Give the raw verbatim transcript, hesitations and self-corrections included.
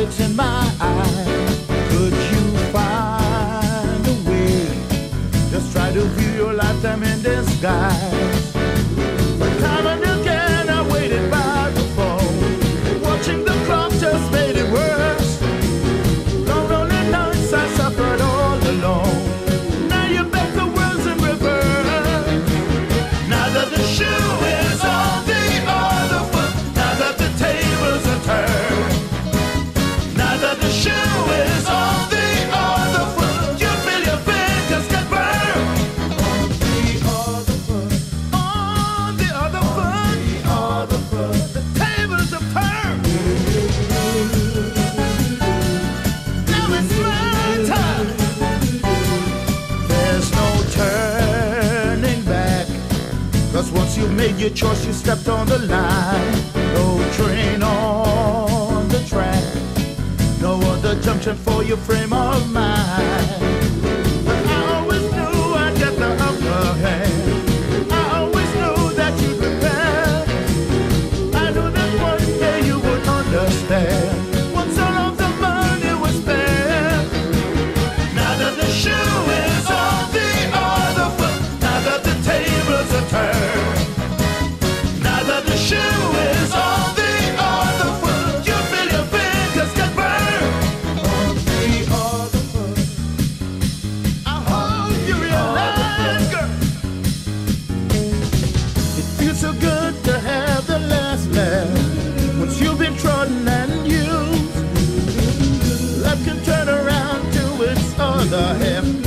looks in my eye. Could you find a way? Just try to view your lifetime in disguise. But time and again I waited by the phone, watching the clock just made it worse. Long lonely nights I suffered all alone. Now you bet the world's in reverse. Now that the shoe is on the other foot, now that the tables are turned, now that the shoe is on the other foot, you feel your fingers get burned. On the other foot, on the other foot, the other foot, the tables have turned. Now it's my time. There's no turning back, 'cause once you've made your choice, you stepped on the line. No train on the track, no other junction for your frame of mind. But I always knew I'd get the upper hand. I always knew that you'd repent. I knew that one day you would understand once all of the money was spent. Now that the shoe is on the other foot, now that the tables are turned, now that the shoe is on the other foot, you feel your fingers get burned. On the other foot, I hope you realize, girl, it feels so good to have the last laugh. Once you've been trodden and used, life can turn around to its other half.